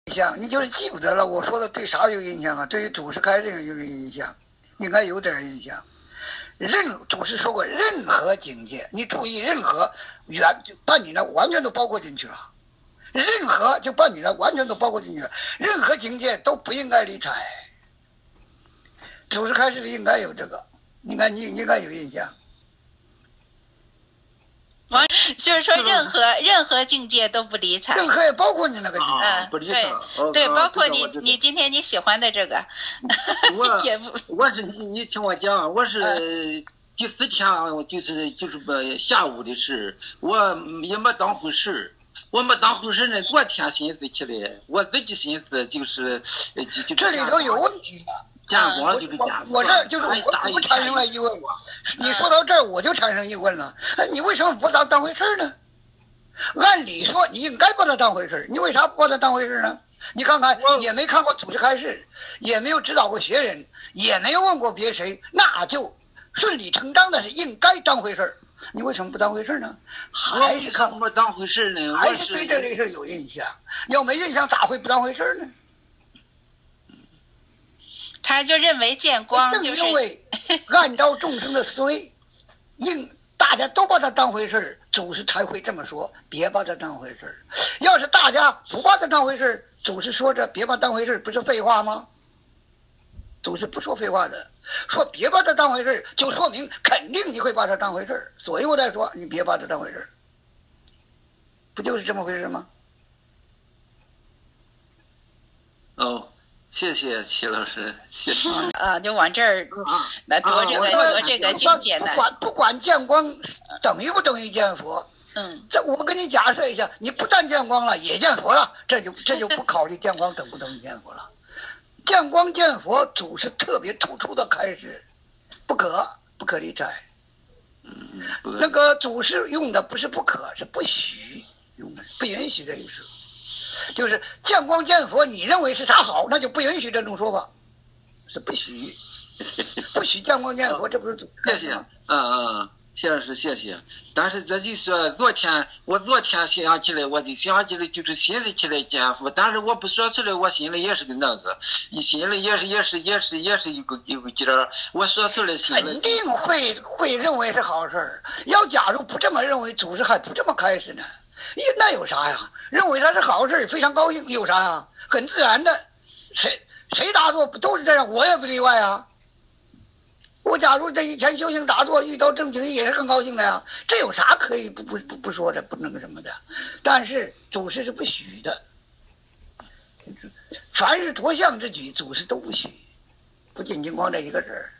象，你就是记不得了。我说的对啥有印象啊？对于祖师开示有个印象，应该有点印象。祖师说过，任何境界，你注意，任何就把你呢完全都包括进去了。任何就把你呢完全都包括进去了，任何境界都不应该理睬。祖师开示里应该有这个，你应该有印象。 就是说任何境界都不理睬， 任何也包括你那个境界， 不理睬。 对，包括你今天你喜欢的这个， 我是你听我讲，我是第4天就是下午的事，我也没当回事。我没当回事呢，昨天寻思起来，我自己寻思就这里头有问题了。 见光就是见色。 我这就是我产生了疑问。你说到这儿，我就产生疑问了。你为什么不当回事呢？按理说你应该把它当回事，你为啥不把它当回事呢？你看看，也没看过祖师开示，也没有指导过学人，也没有问过别谁，那就顺理成章的是应该当回事。你为什么不当回事呢？还是看不当回事呢？ 还是对这类事有印象？要没印象，咋会不当回事呢？ 他就认为见光就是正因为按照众生的思维，大家都把它当回事，祖师才会这么说，别把它当回事。要是大家不把它当回事，祖师说这别把它当回事，不是废话吗？祖师不说废话的，说别把它当回事，就说明肯定你会把它当回事，所以我在说你别把它当回事，不就是这么回事吗？ 哦，谢谢齐老师，谢谢。 就往这儿来夺这个境界呢。 不管见光等于不等于见佛，这我跟你假设一下，你不但见光了，也见佛了，这就不考虑见光等不等于见佛了。见光见佛，祖师特别突出的开示，不可理睬。那个祖师用的不是不可，是不许用的，不允许的意思。就是见光见佛，你认为是啥好，那就不允许这种说法，是不许，不许见光见佛，这不是祖师？谢谢，谢老师，谢谢。但是这就说我昨天想起来，我就想起来，就是心里起来见佛，但是我不说出来，我心里也是个那个，心里也是一个劲儿。我说出来，心里肯定会认为是好事。要假如不这么认为，祖师还不这么开始呢？那有啥呀？认为他是好事，非常高兴，有啥呀？很自然的，谁打坐不都是这样？我也不例外啊。我假如这以前修行打坐遇到正经也是很高兴的呀，这有啥可以不说的，不那个什么的？但是祖师是不许的，凡是着相之举，祖师都不许，不仅仅光这一个字儿。